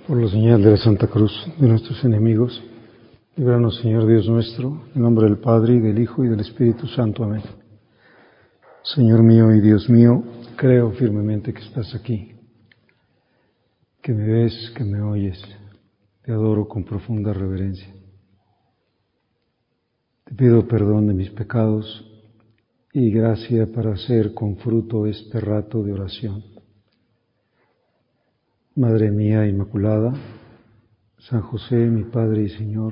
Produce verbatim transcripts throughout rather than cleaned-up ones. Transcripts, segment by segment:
Por la señal de la Santa Cruz de nuestros enemigos, líbranos, Señor Dios nuestro, en nombre del Padre, y del Hijo, y del Espíritu Santo. Amén. Señor mío y Dios mío, creo firmemente que estás aquí, que me ves, que me oyes. Te adoro con profunda reverencia. Te pido perdón de mis pecados y gracia para hacer con fruto este rato de oración. Madre mía Inmaculada, San José, mi Padre y Señor,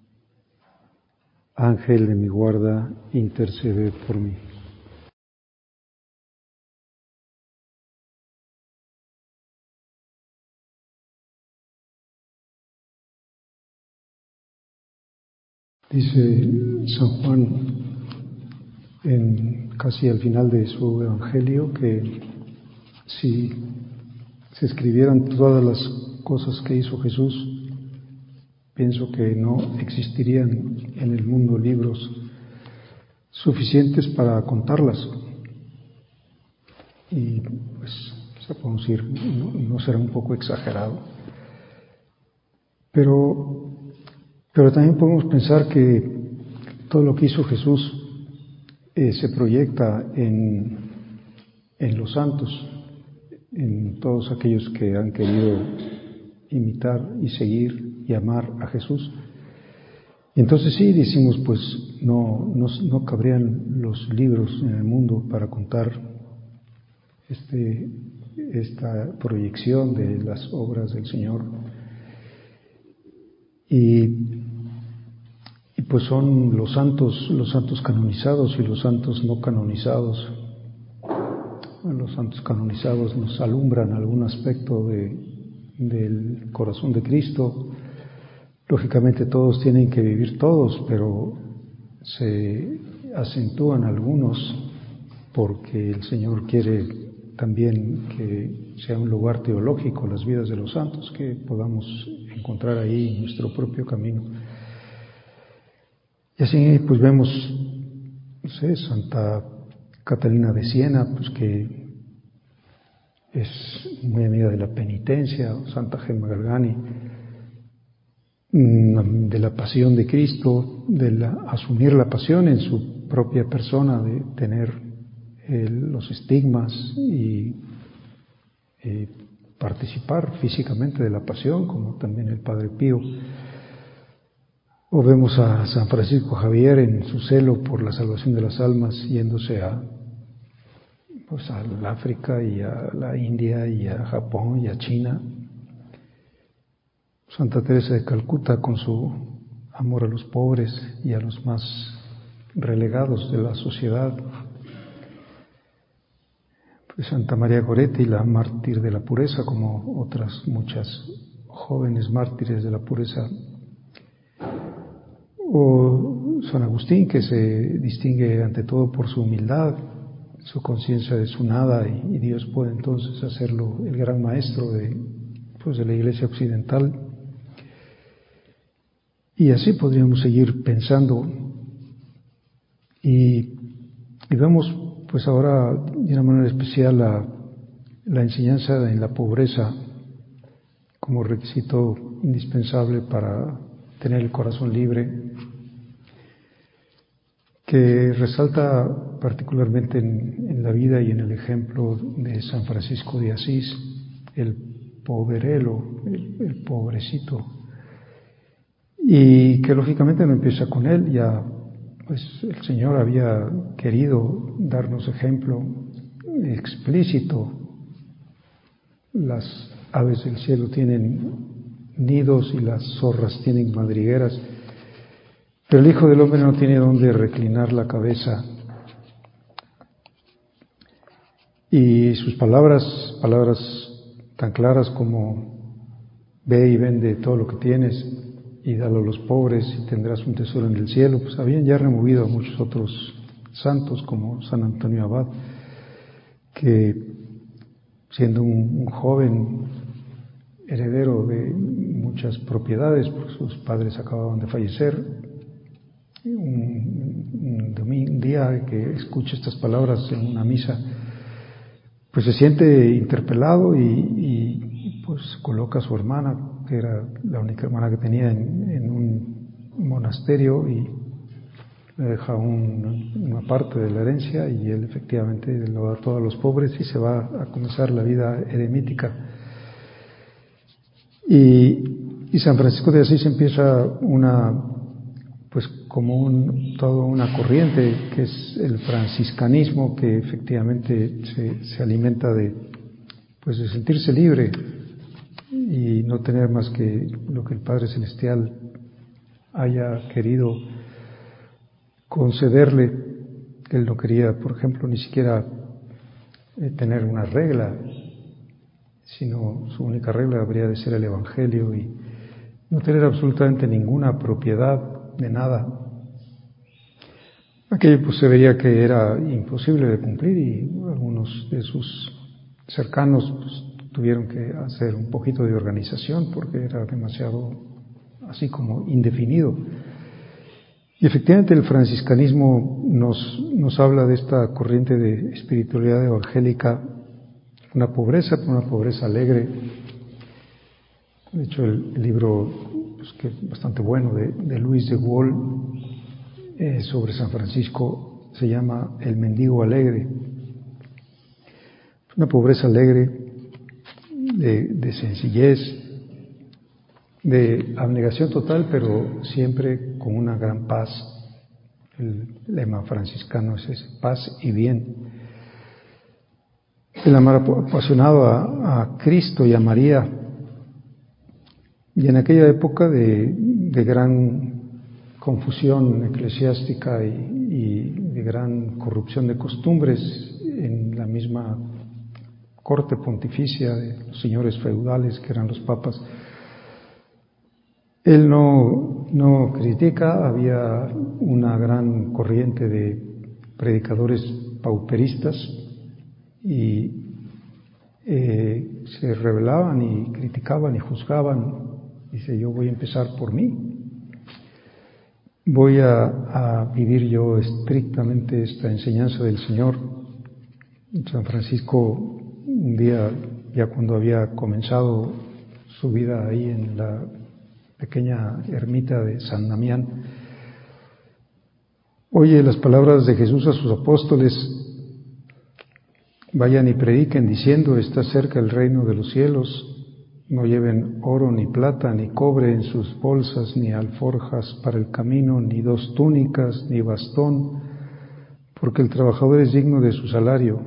Ángel de mi guarda, intercede por mí. Dice San Juan, en, casi al final de su Evangelio, que si se escribieran todas las cosas que hizo Jesús, pienso que no existirían en el mundo libros suficientes para contarlas. Y pues, se puede decir, no, no será un poco exagerado. Pero, pero también podemos pensar que todo lo que hizo Jesús eh, se proyecta en, en los santos, en todos aquellos que han querido imitar y seguir y amar a Jesús. Y entonces sí, decimos, pues no, no, no cabrían los libros en el mundo para contar este, esta proyección de las obras del Señor. Y, y pues son los santos, los santos canonizados y los santos no canonizados. Los santos canonizados nos alumbran algún aspecto de, del corazón de Cristo. Lógicamente todos tienen que vivir todos, pero se acentúan algunos porque el Señor quiere también que sea un lugar teológico las vidas de los santos, que podamos encontrar ahí nuestro propio camino. Y así pues vemos, no sé, Santa Catalina de Siena, pues que es muy amiga de la penitencia, Santa Gemma Galgani, de la pasión de Cristo, de la, asumir la pasión en su propia persona, de tener el, los estigmas y eh, participar físicamente de la pasión, como también el Padre Pío. O vemos a San Francisco Javier en su celo por la salvación de las almas, yéndose a pues al África y a la India y a Japón y a China. Santa Teresa de Calcuta con su amor a los pobres y a los más relegados de la sociedad. Pues Santa María Goretti, la mártir de la pureza, como otras muchas jóvenes mártires de la pureza. O San Agustín, que se distingue ante todo por su humildad, su conciencia de su nada, y, y Dios puede entonces hacerlo el gran maestro de, pues de la Iglesia occidental. Y así podríamos seguir pensando. Y, y vemos pues ahora de una manera especial la, la enseñanza en la pobreza como requisito indispensable para tener el corazón libre, que resalta particularmente en, en la vida y en el ejemplo de San Francisco de Asís, el poverelo, el, el pobrecito, y que lógicamente no empieza con él. Ya pues el Señor había querido darnos ejemplo explícito. Las aves del cielo tienen nidos y las zorras tienen madrigueras, pero el Hijo del Hombre no tiene dónde reclinar la cabeza. Y sus palabras, palabras tan claras como ve y vende todo lo que tienes y dalo a los pobres y tendrás un tesoro en el cielo, pues habían ya removido a muchos otros santos como San Antonio Abad, que siendo un, un joven heredero de muchas propiedades, pues sus padres acababan de fallecer, un, un, domingo, un día que escucha estas palabras en una misa, pues se siente interpelado y, y, y pues coloca a su hermana que era la única hermana que tenía en, en un monasterio, y le deja un, una parte de la herencia, y él efectivamente lo da todo a los pobres y se va a comenzar la vida eremítica. Y, y San Francisco de Asís empieza una, pues como un, toda una corriente que es el franciscanismo, que efectivamente se, se alimenta de, pues de sentirse libre y no tener más que lo que el Padre Celestial haya querido concederle. Él no quería, por ejemplo, ni siquiera eh, tener una regla, sino su única regla habría de ser el Evangelio y no tener absolutamente ninguna propiedad de nada. Aquello pues se vería que era imposible de cumplir, y algunos de sus cercanos pues, tuvieron que hacer un poquito de organización porque era demasiado así como indefinido. Y efectivamente el franciscanismo nos, nos habla de esta corriente de espiritualidad evangélica, una pobreza, una pobreza alegre. De hecho, el, el libro, pues, que es bastante bueno, de, de Luis de Wohl, eh, sobre San Francisco, se llama El mendigo alegre. Una pobreza alegre, de, de sencillez, de abnegación total, pero siempre con una gran paz. El lema franciscano es ese, paz y bien. El amar apasionado a, a Cristo y a María. Y en aquella época de, de gran confusión eclesiástica y, y de gran corrupción de costumbres en la misma corte pontificia de los señores feudales que eran los papas, él no, no critica. Había una gran corriente de predicadores pauperistas y eh, se rebelaban y criticaban y juzgaban. Dice, yo voy a empezar por mí. Voy a, a vivir yo estrictamente esta enseñanza del Señor. San Francisco, un día, ya cuando había comenzado su vida ahí en la pequeña ermita de San Damián, oye las palabras de Jesús a sus apóstoles: vayan y prediquen diciendo, está cerca el reino de los cielos. No lleven oro ni plata ni cobre en sus bolsas, ni alforjas para el camino, ni dos túnicas, ni bastón, porque el trabajador es digno de su salario.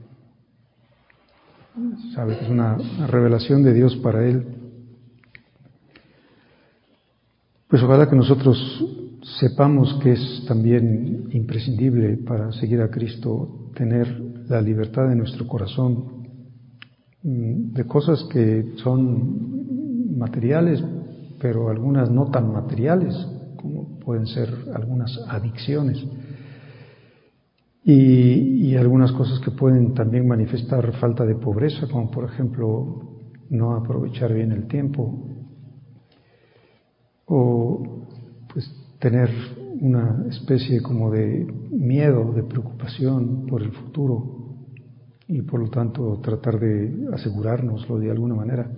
Sabe que es una, una revelación de Dios para él. Pues ojalá que nosotros sepamos que es también imprescindible para seguir a Cristo tener la libertad de nuestro corazón de cosas que son materiales, pero algunas no tan materiales, como pueden ser algunas adicciones, y, y algunas cosas que pueden también manifestar falta de pobreza, como por ejemplo no aprovechar bien el tiempo, o pues tener una especie como de miedo, de preocupación por el futuro, y por lo tanto tratar de asegurárnoslo de alguna manera.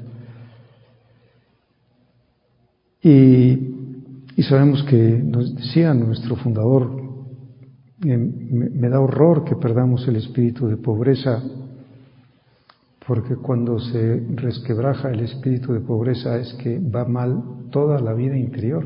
Y, y sabemos que nos decía nuestro fundador, eh, me, me da horror que perdamos el espíritu de pobreza, porque cuando se resquebraja el espíritu de pobreza es que va mal toda la vida interior.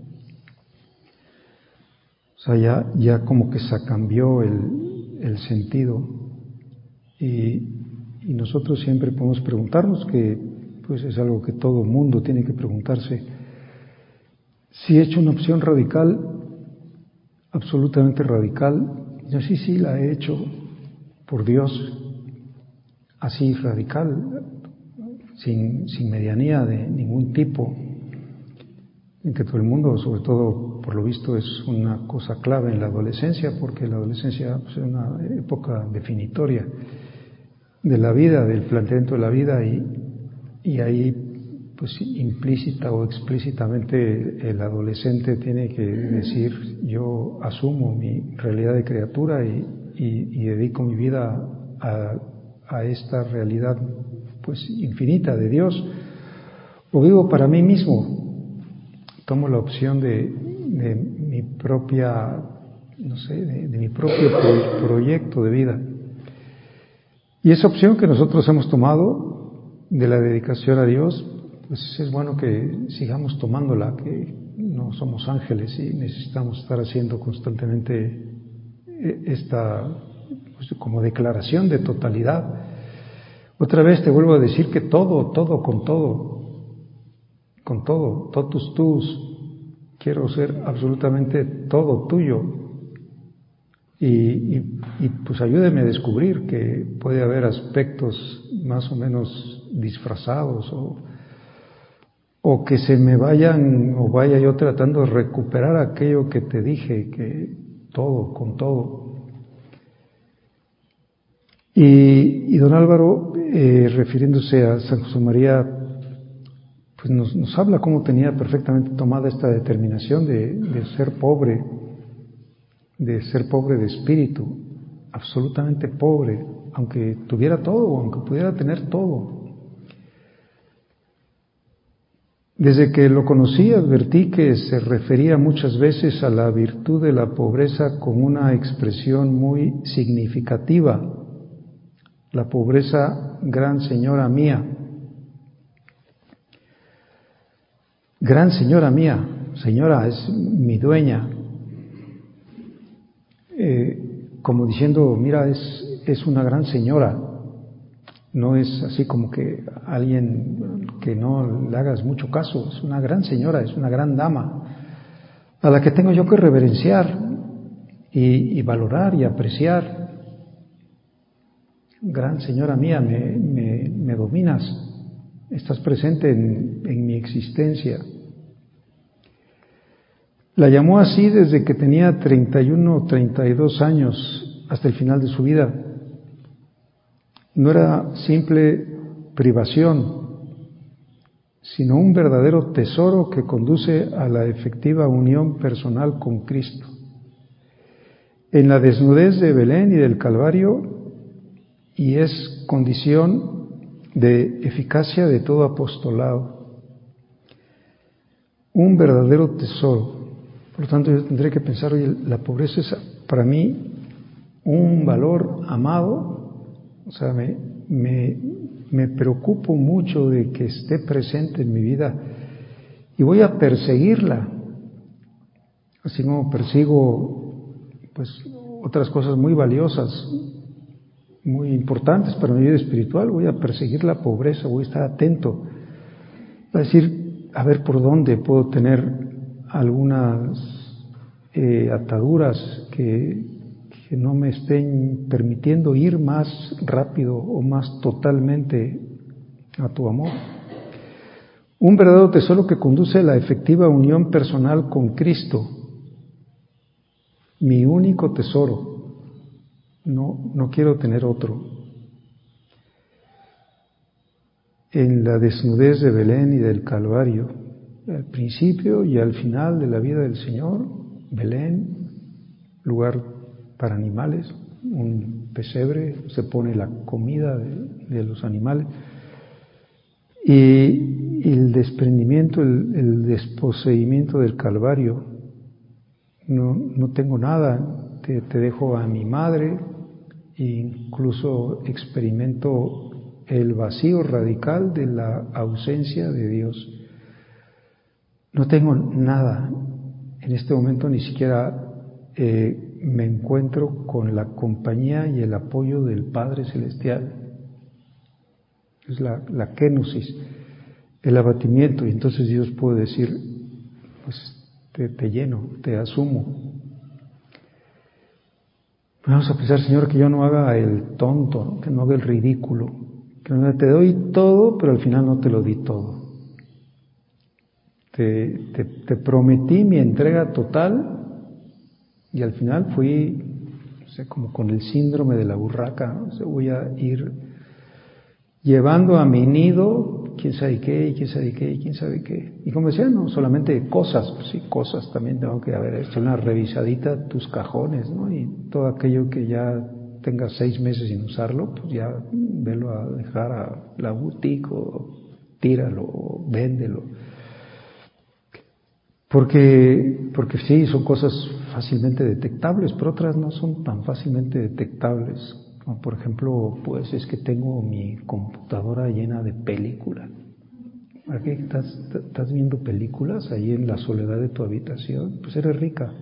O sea, ya, ya como que se cambió el, el sentido. Y, y nosotros siempre podemos preguntarnos, que pues es algo que todo mundo tiene que preguntarse: si he hecho una opción radical, absolutamente radical. Yo sí, sí la he hecho por Dios, así radical, sin, sin medianía de ningún tipo, en que todo el mundo, sobre todo por lo visto, es una cosa clave en la adolescencia, porque la adolescencia pues, es una época definitoria de la vida, del planteamiento de la vida, y, y ahí pues implícita o explícitamente el adolescente tiene que decir: yo asumo mi realidad de criatura y, y, y dedico mi vida a, a esta realidad pues infinita de Dios, o vivo para mí mismo. Tomo la opción de, de mi propia, no sé, de, de mi propio pro, proyecto de vida. Y esa opción que nosotros hemos tomado de la dedicación a Dios, pues es bueno que sigamos tomándola, que no somos ángeles y necesitamos estar haciendo constantemente esta, pues, como declaración de totalidad. Otra vez te vuelvo a decir que todo, todo con todo, con todo, totus tus, quiero ser absolutamente todo tuyo. Y, y, y pues ayúdeme a descubrir que puede haber aspectos más o menos disfrazados o, o que se me vayan o vaya yo tratando de recuperar aquello que te dije, que todo, con todo. Y, y don Álvaro, eh, refiriéndose a San José María, pues nos, nos habla cómo tenía perfectamente tomada esta determinación de, de ser pobre, de ser pobre de espíritu, absolutamente pobre, aunque tuviera todo, aunque pudiera tener todo. Desde que lo conocí advertí que se refería muchas veces a la virtud de la pobreza con una expresión muy significativa: la pobreza, gran señora mía. Gran señora mía, señora es mi dueña. Eh, como diciendo, mira, es, es una gran señora. No es así como que alguien que no le hagas mucho caso. Es una gran señora, es una gran dama, a la que tengo yo que reverenciar y, y valorar y apreciar. Gran señora mía, me, me, me dominas, estás presente en, en mi existencia. La llamó así desde que tenía treinta y uno o treinta y dos años hasta el final de su vida. No era simple privación, sino un verdadero tesoro que conduce a la efectiva unión personal con Cristo. En la desnudez de Belén y del Calvario, y es condición de eficacia de todo apostolado. Un verdadero tesoro. Por lo tanto, yo tendré que pensar, oye, la pobreza es para mí un valor amado. O sea, me, me, me preocupo mucho de que esté presente en mi vida y voy a perseguirla, así como persigo pues otras cosas muy valiosas, muy importantes para mi vida espiritual. Voy a perseguir la pobreza, voy a estar atento, a decir, a ver por dónde puedo tener algunas eh, ataduras que, que no me estén permitiendo ir más rápido o más totalmente a tu amor. Un verdadero tesoro que conduce a la efectiva unión personal con Cristo. Mi único tesoro. No, no quiero tener otro. En la desnudez de Belén y del Calvario, al principio y al final de la vida del Señor, Belén, lugar para animales, un pesebre, se pone la comida de, de los animales, y, y el desprendimiento, el, el desposeimiento del Calvario. No, no tengo nada, te, te dejo a mi madre, e incluso experimento el vacío radical de la ausencia de Dios. No tengo nada. En este momento ni siquiera eh, me encuentro con la compañía y el apoyo del Padre Celestial. Es la, la kenosis, el abatimiento. Y entonces Dios puede decir, pues te, te lleno, te asumo. Vamos a pensar, Señor, que yo no haga el tonto, ¿no? Que no haga el ridículo, que no te doy todo, pero al final no te lo di todo. Te, te, te prometí mi entrega total y al final fui, no sé, como con el síndrome de la burraca, ¿no? O sea, voy a ir llevando a mi nido quién sabe qué, y quién sabe qué, y quién sabe qué. Y como decía, no solamente cosas, pues sí, cosas, también tengo que haber hecho una revisadita a tus cajones, ¿no? Y todo aquello que ya tengas seis meses sin usarlo, pues ya velo a dejar a la boutique o tíralo, véndelo. Porque, porque sí, son cosas fácilmente detectables, pero otras no son tan fácilmente detectables. Como por ejemplo, pues es que tengo mi computadora llena de películas. ¿Para qué estás, estás viendo películas ahí en la soledad de tu habitación? Pues eres rica.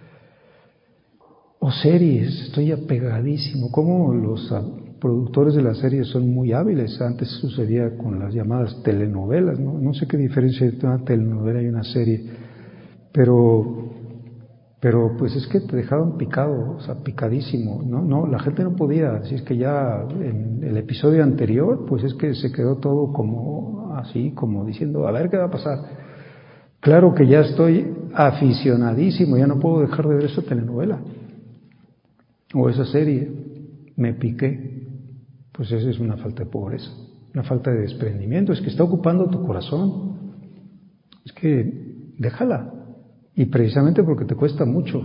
O series, estoy apegadísimo. Como los productores de las series son muy hábiles. Antes sucedía con las llamadas telenovelas, ¿no? No sé qué diferencia entre una telenovela y una serie, pero, pero pues es que te dejaban picado, o sea, picadísimo, ¿no? No, la gente no podía, así es que ya en el episodio anterior, pues es que se quedó todo como así, como diciendo, a ver qué va a pasar. Claro que ya estoy aficionadísimo, ya no puedo dejar de ver esa telenovela o esa serie, me piqué. Pues esa es una falta de pobreza, una falta de desprendimiento, es que está ocupando tu corazón, es que déjala, y precisamente porque te cuesta mucho,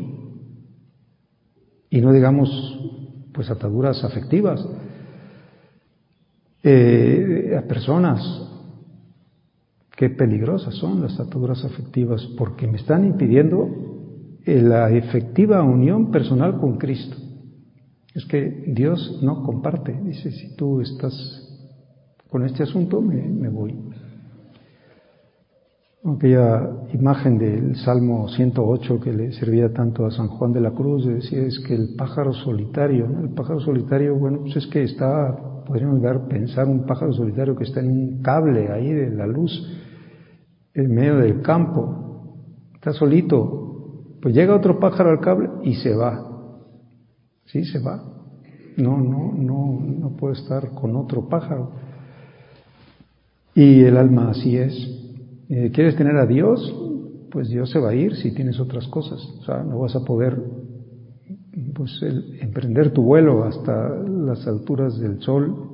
y no digamos pues ataduras afectivas eh, a personas. Qué peligrosas son las ataduras afectivas, porque me están impidiendo la efectiva unión personal con Cristo. Es que Dios no comparte, dice, si tú estás con este asunto, me, me voy. Aquella imagen del Salmo ciento ocho que le servía tanto a San Juan de la Cruz, decía, es que el pájaro solitario, ¿no? El pájaro solitario, bueno, pues es que está, podríamos ver, pensar un pájaro solitario que está en un cable ahí de la luz, en medio del campo, está solito, pues llega otro pájaro al cable y se va. Sí, se va. No, no, no, no puede estar con otro pájaro. Y el alma así es. Eh, ¿Quieres tener a Dios? Pues Dios se va a ir si tienes otras cosas. O sea, no vas a poder pues, el, emprender tu vuelo hasta las alturas del sol.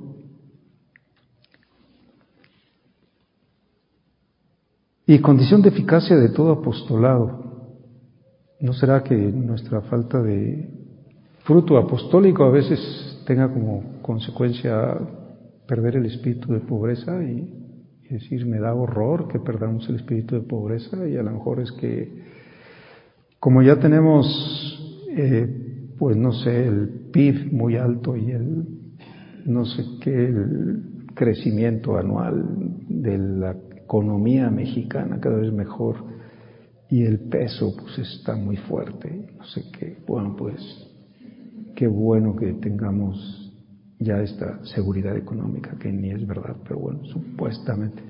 Y condición de eficacia de todo apostolado. ¿No será que nuestra falta de fruto apostólico a veces tenga como consecuencia perder el espíritu de pobreza y, y decir, me da horror que perdamos el espíritu de pobreza? Y a lo mejor es que como ya tenemos eh, pues no sé, el P I B muy alto y el no sé qué, el crecimiento anual de la economía mexicana cada vez mejor y el peso pues está muy fuerte, no sé qué, bueno pues qué bueno que tengamos ya esta seguridad económica, que ni es verdad, pero bueno, supuestamente.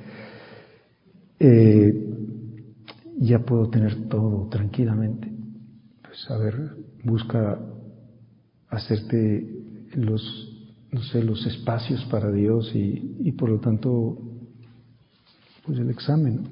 Eh, ya puedo tener todo tranquilamente. Pues a ver, busca hacerte los, no sé, los espacios para Dios y, y por lo tanto, pues el examen.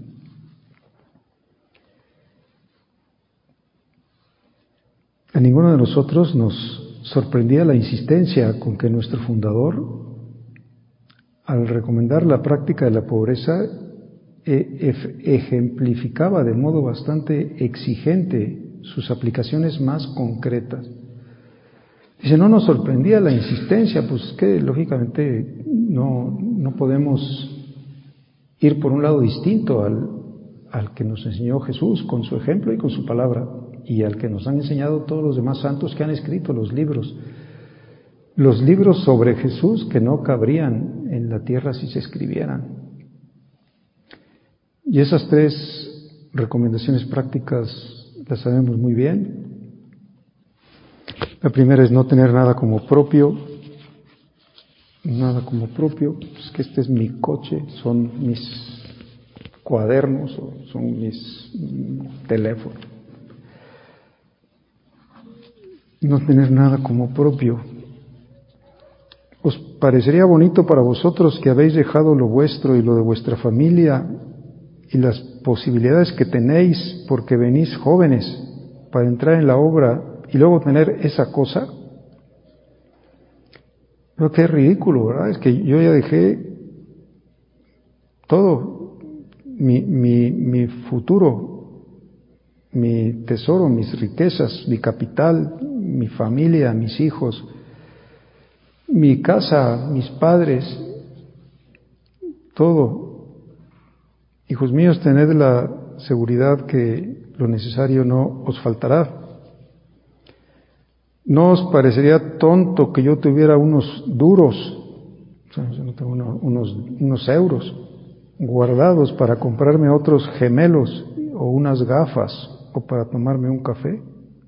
A ninguno de nosotros nos sorprendía la insistencia con que nuestro fundador, al recomendar la práctica de la pobreza, ejemplificaba de modo bastante exigente sus aplicaciones más concretas. Dice, no nos sorprendía la insistencia, pues que lógicamente no, no podemos ir por un lado distinto al, al que nos enseñó Jesús con su ejemplo y con su palabra, y al que nos han enseñado todos los demás santos que han escrito los libros. Los libros sobre Jesús que no cabrían en la tierra si se escribieran. Y esas tres recomendaciones prácticas las sabemos muy bien. La primera es no tener nada como propio. Nada como propio. Es que este es mi coche, son mis cuadernos o son mis teléfonos. No tener nada como propio. ¿Os parecería bonito para vosotros que habéis dejado lo vuestro y lo de vuestra familia y las posibilidades que tenéis porque venís jóvenes para entrar en la obra y luego tener esa cosa? Creo que es ridículo, ¿verdad? Es que yo ya dejé todo, mi, mi, mi futuro, mi tesoro, mis riquezas, mi capital, mi familia, mis hijos, mi casa, mis padres, todo. Hijos míos, tened la seguridad que lo necesario no os faltará. ¿No os parecería tonto que yo tuviera unos duros, o sea, yo no tengo uno, unos, unos euros guardados para comprarme otros gemelos o unas gafas o para tomarme un café?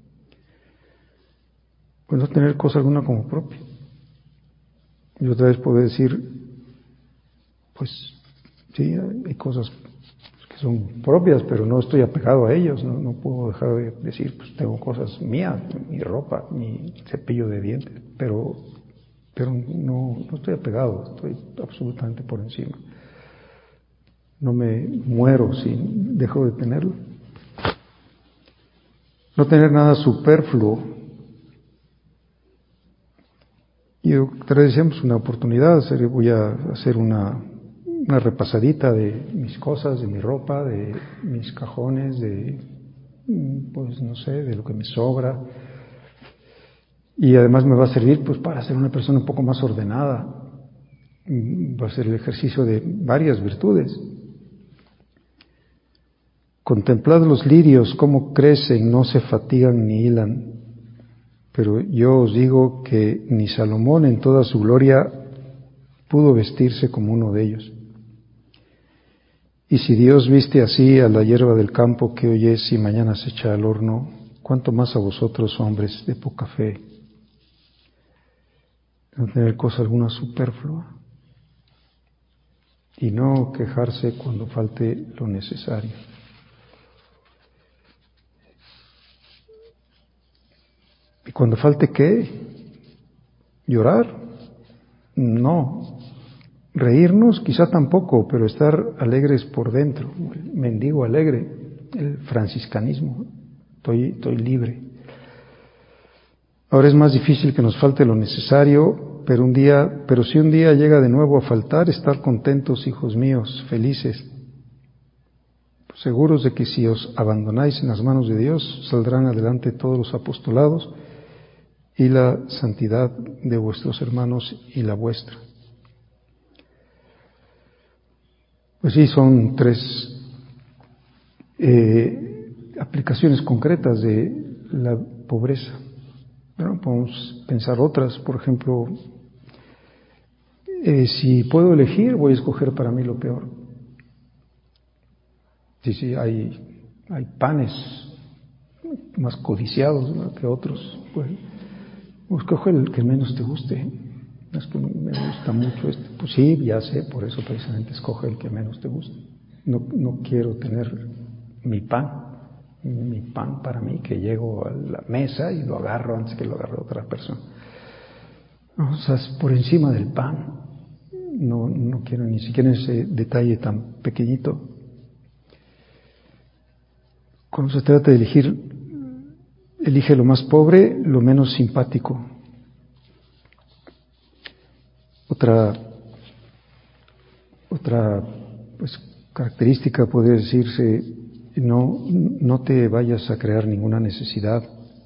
Pues no tener cosa alguna como propia. Y otra vez puedo decir, pues sí, hay cosas que son propias, pero no estoy apegado a ellos, no, no puedo dejar de decir, pues tengo cosas mías, mi ropa, mi cepillo de dientes, pero, pero no, no estoy apegado, estoy absolutamente por encima. No me muero si dejo de tenerlo. No tener nada superfluo. Y otra vez decíamos una oportunidad, voy a hacer una, una repasadita de mis cosas, de mi ropa, de mis cajones, de, pues no sé, de lo que me sobra. Y además me va a servir pues para ser una persona un poco más ordenada. Va a ser el ejercicio de varias virtudes. Contemplad los lirios, cómo crecen, no se fatigan ni hilan. Pero yo os digo que ni Salomón en toda su gloria pudo vestirse como uno de ellos. Y si Dios viste así a la hierba del campo que hoy es y mañana se echa al horno, ¿cuánto más a vosotros, hombres de poca fe? No tener cosa alguna superflua y no quejarse cuando falte lo necesario. ¿Y cuando falte qué? ¿Llorar? No. ¿Reírnos? Quizá tampoco, pero estar alegres por dentro. El mendigo alegre, el franciscanismo. Estoy, estoy libre. Ahora es más difícil que nos falte lo necesario, pero un día, pero si un día llega de nuevo a faltar, estar contentos, hijos míos, felices, seguros de que si os abandonáis en las manos de Dios, saldrán adelante todos los apostolados y la santidad de vuestros hermanos y la vuestra. Pues sí, son tres eh, aplicaciones concretas de la pobreza. Bueno, podemos pensar otras, por ejemplo, eh, si puedo elegir, voy a escoger para mí lo peor. Sí, sí, hay, hay panes más codiciados, ¿no?, que otros, pues escoge el que menos te guste. Es que me gusta mucho este. Pues sí, ya sé, por eso precisamente escoge el que menos te guste. No, no quiero tener mi pan, mi pan para mí, que llego a la mesa y lo agarro antes que lo agarre otra persona. No, o sea, es por encima del pan. No, no quiero ni siquiera ese detalle tan pequeñito. Cuando se trata de elegir, elige lo más pobre, lo menos simpático. Otra, otra pues, característica podría decirse, no, no te vayas a crear ninguna necesidad.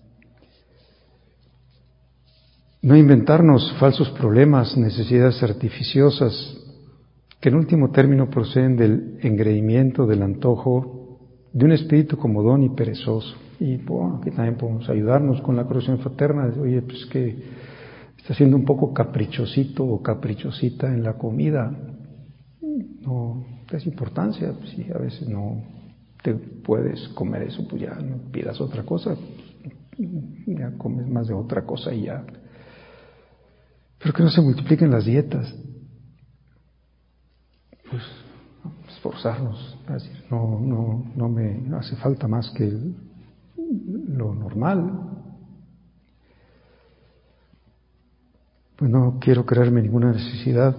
No inventarnos falsos problemas, necesidades artificiosas, que en último término proceden del engreimiento, del antojo, de un espíritu comodón y perezoso. Y bueno, aquí también podemos ayudarnos con la corrección fraterna. Oye, pues que está siendo un poco caprichosito o caprichosita en la comida. No es importancia, pues si a veces no te puedes comer eso, pues ya no pidas otra cosa, ya comes más de otra cosa y ya. Pero que no se multipliquen las dietas. Pues esforzarnos, es decir, no, no, no me hace falta más que el, lo normal. Pues no quiero crearme ninguna necesidad.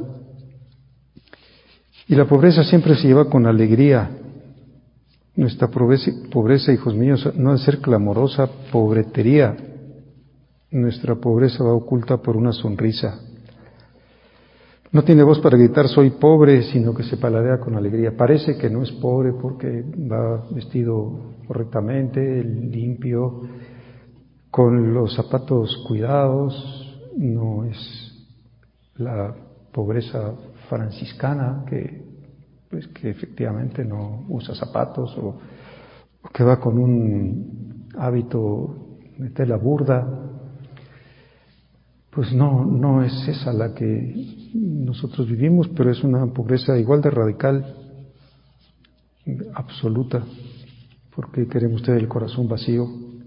Y la pobreza siempre se lleva con alegría. Nuestra pobreza, pobreza, hijos míos, no ha de ser clamorosa pobretería. Nuestra pobreza va oculta por una sonrisa. No tiene voz para gritar soy pobre, sino que se paladea con alegría. Parece que no es pobre porque va vestido correctamente, limpio, con los zapatos cuidados. No es la pobreza franciscana que pues que efectivamente no usa zapatos o, o que va con un hábito de tela burda, pues no, no es esa la que nosotros vivimos, pero es una pobreza igual de radical, absoluta, porque queremos tener el corazón vacío.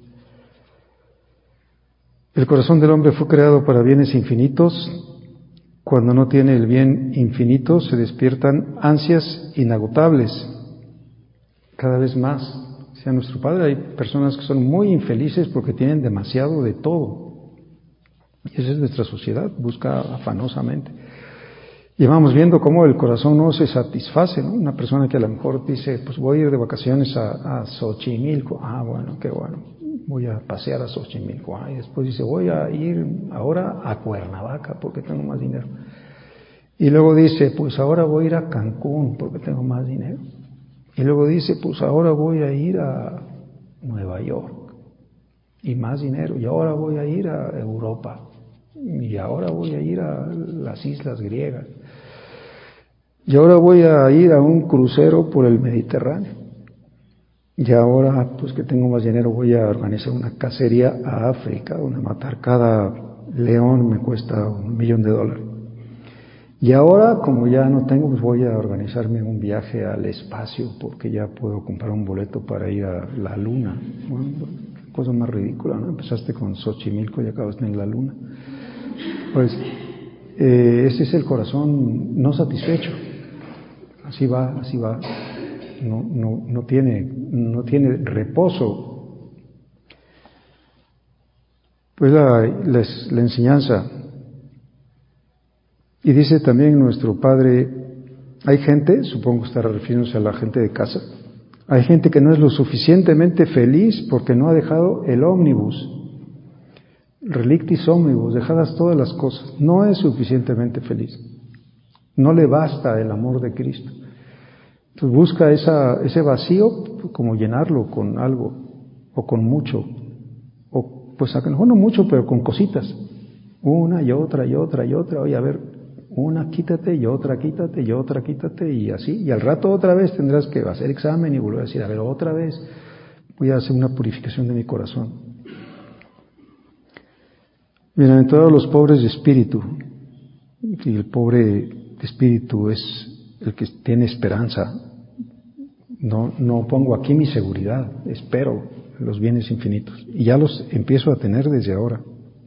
El corazón del hombre fue creado para bienes infinitos. Cuando no tiene el bien infinito, se despiertan ansias inagotables, cada vez más. Sea nuestro Padre, hay personas que son muy infelices porque tienen demasiado de todo. Y esa es nuestra sociedad, busca afanosamente. Y vamos viendo cómo el corazón no se satisface, ¿no? Una persona que a lo mejor dice, pues voy a ir de vacaciones a, a Xochimilco. Ah, bueno, qué bueno. Voy a pasear a Xochimilco. Ah, y después dice, voy a ir ahora a Cuernavaca porque tengo más dinero. Y luego dice, pues ahora voy a ir a Cancún porque tengo más dinero. Y luego dice, pues ahora voy a ir a Nueva York y más dinero. Y ahora voy a ir a Europa. Y ahora voy a ir a las islas griegas. Y ahora voy a ir a un crucero por el Mediterráneo. Y ahora, pues que tengo más dinero, voy a organizar una cacería a África, donde matar cada león me cuesta un millón de dólares. Y ahora, como ya no tengo, pues voy a organizarme un viaje al espacio, porque ya puedo comprar un boleto para ir a la Luna. Bueno, qué cosa más ridícula, ¿no? Empezaste con Xochimilco y acabaste en la Luna. Pues eh, ese es el corazón no satisfecho. Así va, así va. No, no, no tiene, no tiene reposo. Pues la, la, la enseñanza. Y dice también nuestro Padre, hay gente, supongo que está refiriéndose a la gente de casa, hay gente que no es lo suficientemente feliz porque no ha dejado el ómnibus. Relictis omnibus, dejadas todas las cosas, no es suficientemente feliz, no le basta el amor de Cristo. Entonces busca esa, ese vacío como llenarlo con algo, o con mucho, o pues a lo mejor no mucho, pero con cositas, una y otra y otra y otra. Oye, a ver, una quítate y otra quítate y otra quítate y así, y al rato otra vez tendrás que hacer examen y volver a decir, a ver, otra vez voy a hacer una purificación de mi corazón. Bienaventurados los pobres de espíritu, y el pobre de espíritu es el que tiene esperanza. No, no pongo aquí mi seguridad, espero los bienes infinitos. Y ya los empiezo a tener desde ahora.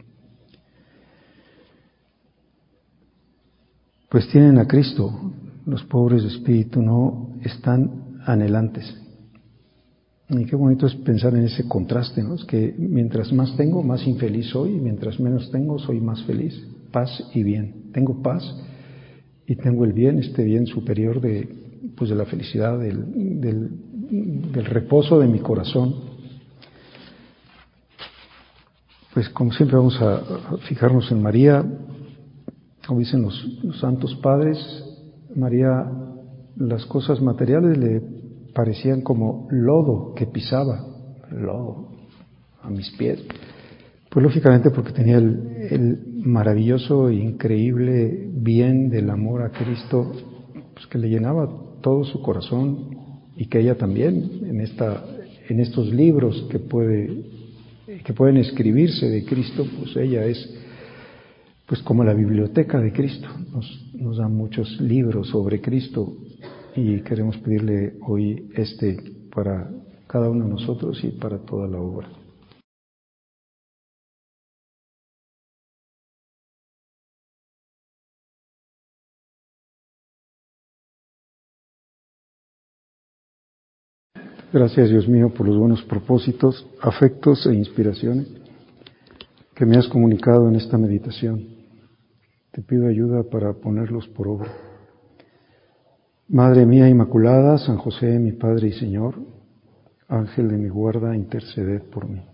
Pues tienen a Cristo, los pobres de espíritu no están anhelantes. Y qué bonito es pensar en ese contraste, ¿no? Es que mientras más tengo, más infeliz soy, y mientras menos tengo, soy más feliz. Paz y bien. Tengo paz y tengo el bien, este bien superior de, pues de la felicidad, del, del, del reposo de mi corazón. Pues como siempre vamos a fijarnos en María, como dicen los, los santos padres. María, las cosas materiales le parecían como lodo que pisaba, lodo a mis pies. Pues lógicamente porque tenía el, el maravilloso e increíble bien del amor a Cristo, pues que le llenaba todo su corazón, y que ella también en esta, en estos libros que puede, que pueden escribirse de Cristo, pues ella es pues como la biblioteca de Cristo, nos, nos da muchos libros sobre Cristo. Y queremos pedirle hoy este para cada uno de nosotros y para toda la obra. Gracias, Dios mío, por los buenos propósitos, afectos e inspiraciones que me has comunicado en esta meditación. Te pido ayuda para ponerlos por obra. Madre mía Inmaculada, San José, mi Padre y Señor, Ángel de mi guarda, interceded por mí.